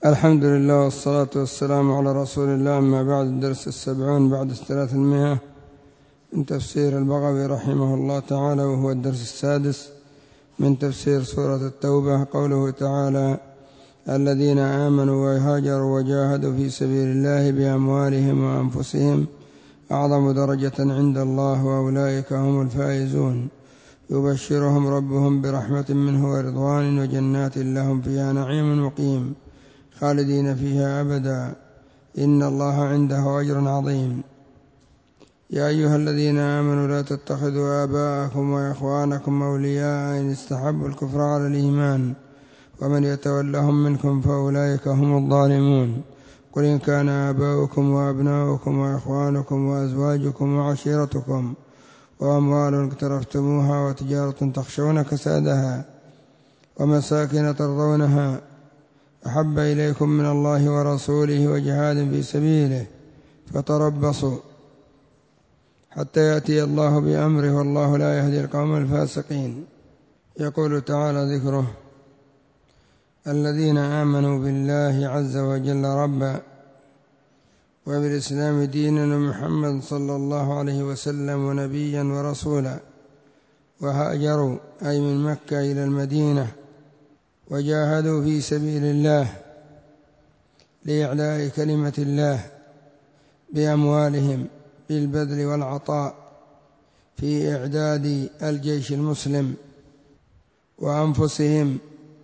الحمد لله والصلاة والسلام على رسول الله. أما بعد، الدرس 70 بعد 300 من تفسير البغوي رحمه الله تعالى، وهو الدرس 6 من تفسير سورة التوبة. قوله تعالى: الذين آمنوا وهاجروا وجاهدوا في سبيل الله بأموالهم وأنفسهم أعظم درجة عند الله وأولئك هم الفائزون. يبشرهم ربهم برحمة منه ورضوان وجنات لهم فيها نعيم مقيم خالدين فيها أبدا، إن الله عنده أجر عظيم. يا أيها الذين آمنوا لا تتخذوا آباءكم وإخوانكم أولياء إن استحبوا الكفر على الإيمان ومن يتولهم منكم فأولئك هم الظالمون. قل إن كان آباؤكم وأبناؤكم وإخوانكم وأزواجكم وعشيرتكم وأموال اقترفتموها وتجارة تخشون كسادها ومساكن ترضونها أحب إليكم من الله ورسوله وجهاد في سبيله فتربصوا حتى يأتي الله بأمره والله لا يهدي القوم الفاسقين. يقول تعالى ذكره: الذين آمنوا بالله عز وجل ربا وبالإسلام دينا ومحمد صلى الله عليه وسلم نبيا ورسولا، وهاجروا أي من مكة إلى المدينة، وجاهدوا في سبيل الله لإعلاء كلمة الله بأموالهم بالبذل والعطاء في إعداد الجيش المسلم، وأنفسهم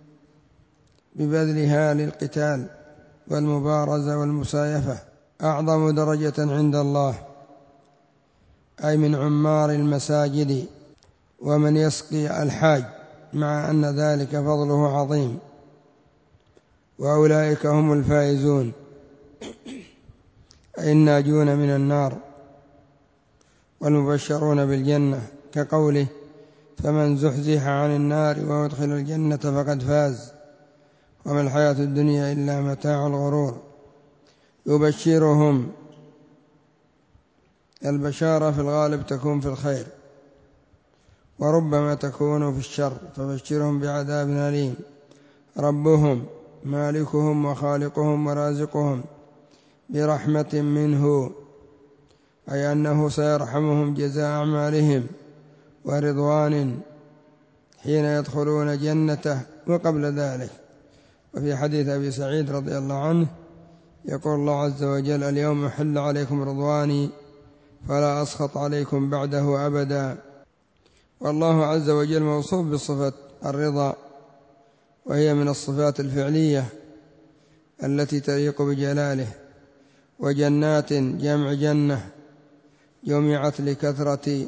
ببذلها للقتال والمبارزة والمسايفة أعظم درجة عند الله، أي من عمار المساجد ومن يسقي الحاج، مع أن ذلك فضله عظيم. وأولئك هم الفائزون أي الناجون من النار والمبشرون بالجنة، كقوله: فمن زحزح عن النار وأدخل الجنة فقد فاز وما الحياة الدنيا إلا متاع الغرور. يبشرهم، البشارة في الغالب تكون في الخير وربما تكون في الشر، فبشرهم بعذاب أليم. ربهم مالكهم وخالقهم ورازقهم برحمة منه، أي أنه سيرحمهم جزاء أعمالهم، ورضوان حين يدخلون جنته وقبل ذلك. وفي حديث أبي سعيد رضي الله عنه يقول الله عز وجل: اليوم أحل عليكم رضواني فلا أسخط عليكم بعده أبدا. والله عز وجل موصوف بصفة الرضا، وهي من الصفات الفعلية التي تليق بجلاله. وجنات جمع جنة جمعت لكثرة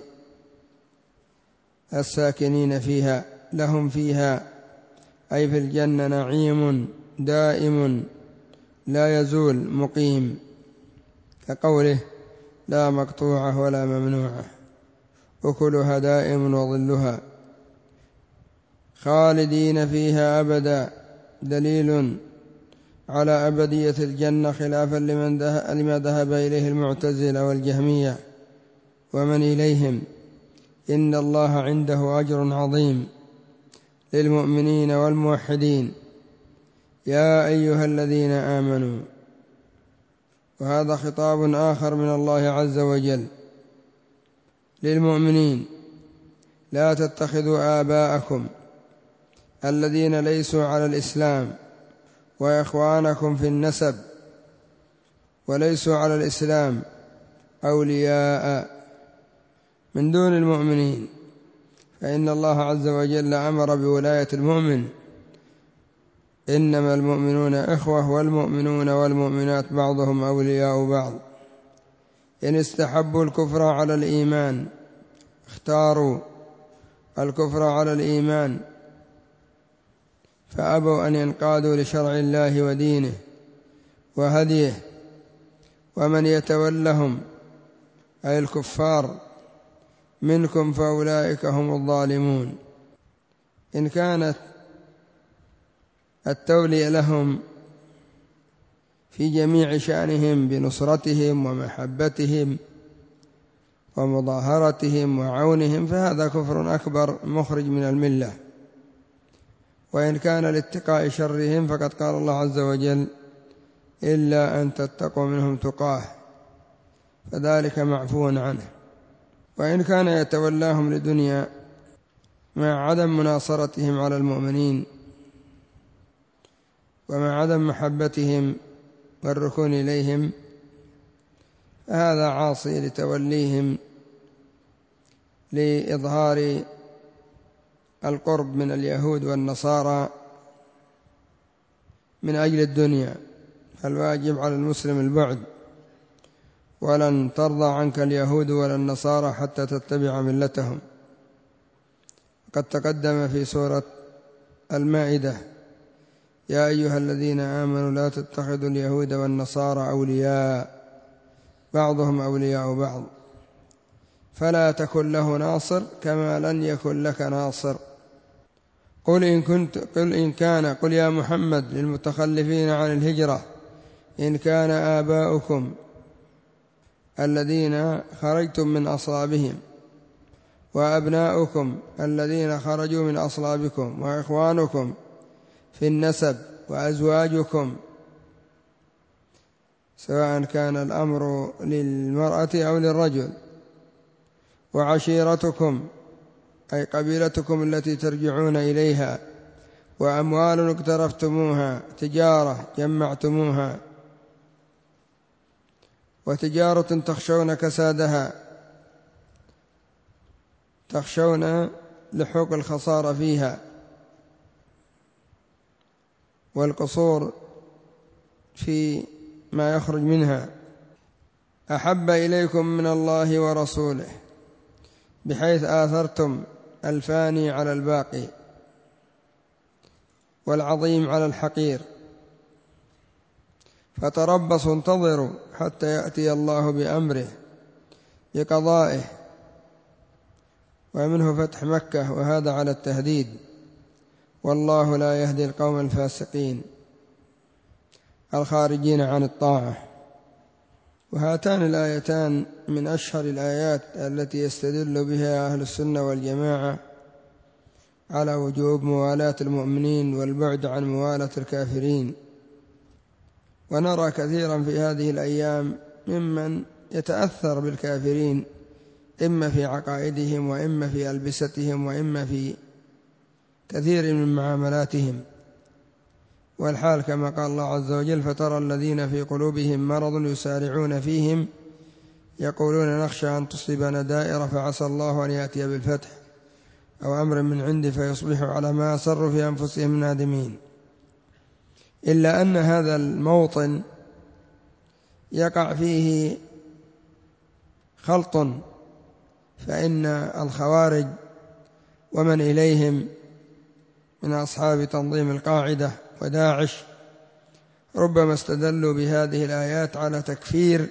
الساكنين فيها، لهم فيها أي في الجنة نعيم دائم لا يزول مقيم، كقوله: لا مقطوعة ولا ممنوعة أكلها دائم وظلها خالدين فيها أبدا، دليل على أبدية الجنة خلافا لما ذهب إليه المعتزلة والجهمية ومن إليهم. إن الله عنده أجر عظيم للمؤمنين والموحدين. يا أيها الذين آمنوا، وهذا خطاب آخر من الله عز وجل للمؤمنين: لا تتخذوا آباءكم الذين ليسوا على الإسلام وإخوانكم في النسب وليسوا على الإسلام أولياء من دون المؤمنين، فإن الله عز وجل أمر بولاية المؤمن: إنما المؤمنون إخوة والمؤمنون والمؤمنات بعضهم أولياء بعض. إن استحبوا الكفر على الإيمان، اختاروا الكفر على الإيمان فأبوا أن ينقادوا لشرع الله ودينه وهديه، ومن يتولهم أي الكفار منكم فأولئك هم الظالمون. إن كانت التولية لهم في جميع شأنهم بنصرتهم ومحبتهم ومظاهرتهم وعونهم فهذا كفر أكبر مخرج من الملة. وإن كان لاتقاء شرهم فقد قال الله عز وجل: إلا أن تتقوا منهم تقاه، فذلك معفو عنه. وإن كان يتولاهم لدنيا مع عدم مناصرتهم على المؤمنين ومع عدم محبتهم والركون إليهم، فهذا عاصي لتوليهم لإظهار القرب من اليهود والنصارى من أجل الدنيا، فالواجب على المسلم البعد. ولن ترضى عنك اليهود ولا النصارى حتى تتبع ملتهم. قد تقدم في سورة المائدة: يا أيها الذين آمنوا لا تتخذوا اليهود والنصارى أولياء بعضهم أولياء بعض فلا تكن له ناصر كما لن يكن لك ناصر. قل يا محمد للمتخلفين عن الهجرة: إن كان آباؤكم الذين خرجتم من أصلابهم وأبناؤكم الذين خرجوا من أصلابكم وإخوانكم في النسب وأزواجكم، سواء كان الأمر للمرأة أو للرجل، وعشيرتكم أي قبيلتكم التي ترجعون إليها، وأموال اقترفتموها، تجارة جمعتموها، وتجارة تخشون كسادها، تخشون لحوق الخسارة فيها والقصور في ما يخرج منها، أحب إليكم من الله ورسوله، بحيث آثرتم الفاني على الباقي والعظيم على الحقير. فتربصوا انتظروا حتى يأتي الله بأمره بقضائه، ومنه فتح مكة، وهذا على التهديد، والله لا يهدي القوم الفاسقين الخارجين عن الطاعة. وهاتان الآيتان من أشهر الآيات التي يستدل بها أهل السنة والجماعة على وجوب موالاة المؤمنين والبعد عن موالاة الكافرين. ونرى كثيرا في هذه الأيام ممن يتأثر بالكافرين، إما في عقائدهم وإما في ألبستهم وإما في كثير من معاملاتهم، والحال كما قال الله عز وجل: فترى الذين في قلوبهم مرض يسارعون فيهم يقولون نخشى أن تصيبنا دائرة فعسى الله أن يأتي بالفتح أو أمر من عنده فيصبحوا على ما أسروا في أنفسهم نادمين. إلا أن هذا الموطن يقع فيه خلط، فإن الخوارج ومن إليهم من أصحاب تنظيم القاعدة وداعش ربما استدلوا بهذه الآيات على تكفير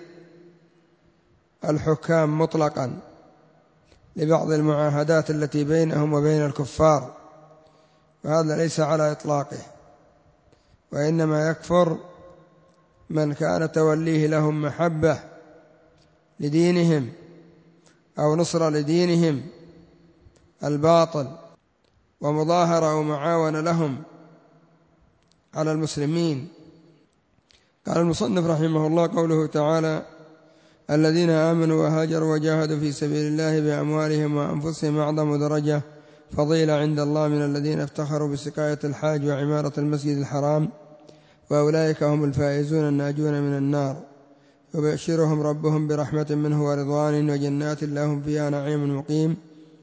الحكام مطلقا لبعض المعاهدات التي بينهم وبين الكفار، وهذا ليس على إطلاقه، وإنما يكفر من كان توليه لهم محبة لدينهم أو نصرة لدينهم الباطل ومظاهرة ومعاونة لهم على المسلمين. قال المصنف رحمه الله: قوله تعالى: الذين آمنوا وهاجروا وجاهدوا في سبيل الله بأموالهم وأنفسهم أعظم درجة فضيلة عند الله من الذين افتخروا بسقاية الحاج وعمارة المسجد الحرام، وأولئك هم الفائزون الناجون من النار، يبشرهم ربهم برحمة منه ورضوان وجنات لهم فيها نعيم مقيم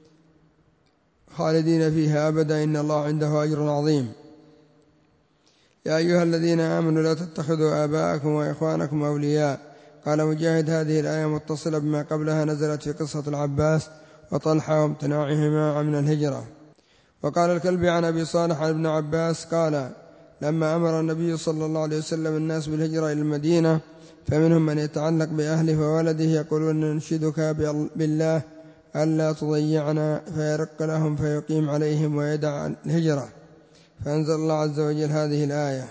خالدين فيها أبدا إن الله عنده أجر عظيم. يا أيها الذين آمنوا لا تتخذوا آباءكم وإخوانكم أولياء. قال مجاهد: هذه الآية متصلة بما قبلها، نزلت في قصة العباس وطلحة وامتناعهما من الهجرة. وقال الكلبي عن أبي صالح عن ابن عباس قال: لما أمر النبي صلى الله عليه وسلم الناس بالهجرة إلى المدينة فمنهم من يتعلق بأهله وولده يقولون: ننشدك بالله ألا تضيعنا، فيرق لهم فيقيم عليهم ويدع الهجرة، فأنزل الله عز وجل هذه الآية.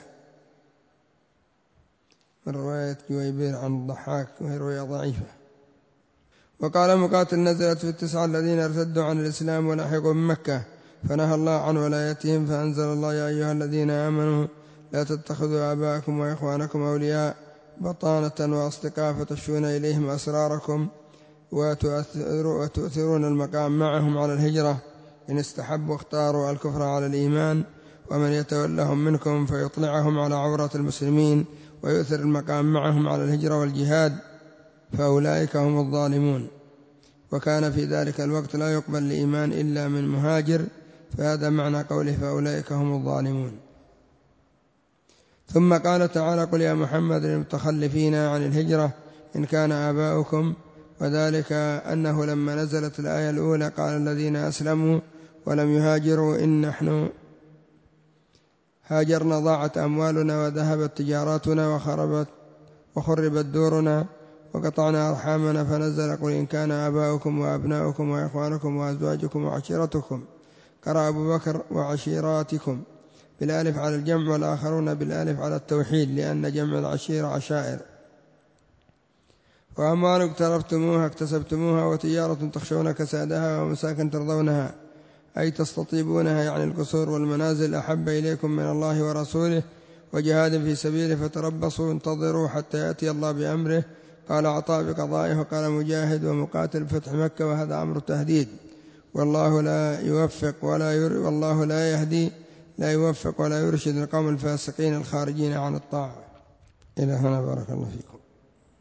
من رواية جويبير عن الضحاك وهي رواية ضعيفة. وقال مقاتل: نزلت في 9 الذين ارتدوا عن الإسلام ولحقوا بمكة فنهى الله عن ولايتهم، فأنزل الله: يا أيها الذين آمنوا لا تتخذوا آباءكم وإخوانكم أولياء بطانة وأصدقاء فتشون إليهم أسراركم وتؤثرون المقام معهم على الهجرة إن استحبوا اختاروا الكفر على الإيمان ومن يتولهم منكم فيطلعهم على عورة المسلمين ويؤثر المقام معهم على الهجرة والجهاد فأولئك هم الظالمون. وكان في ذلك الوقت لا يقبل الإيمان إلا من مهاجر، فهذا معنى قوله فأولئك هم الظالمون. ثم قال تعالى قل يا محمد للمتخلفين عن الهجرة إن كان آباؤكم، وذلك أنه لما نزلت الآية الأولى قال الذين أسلموا ولم يهاجروا إن نحن هاجرنا ضاعت أموالنا وذهبت تجاراتنا وخربت دورنا وقطعنا أرحامنا، فنزل قل إن كان آباؤكم وأبناؤكم وإخوانكم وأزواجكم وعشيرتكم، قرأ أبو بكر وعشيراتكم بالألف على الجمع والآخرون بالألف على التوحيد لأن جمع العشيرة عشائر. وأموال اقترفتموها اكتسبتموها وتجارة تخشون كسادها ومساكن ترضونها أي تستطيبونها يعني القصور والمنازل أحب إليكم من الله ورسوله وجهاد في سبيله فتربصوا انتظروا حتى يأتي الله بأمره. قال عطاء بقضائه وقال مجاهد ومقاتل بفتح مكة وهذا أمر تهديد. والله لا يوفق والله لا يهدي لا يوفق ولا يرشد القوم الفاسقين الخارجين عن الطاعة. إلى هنا بارك الله فيكم.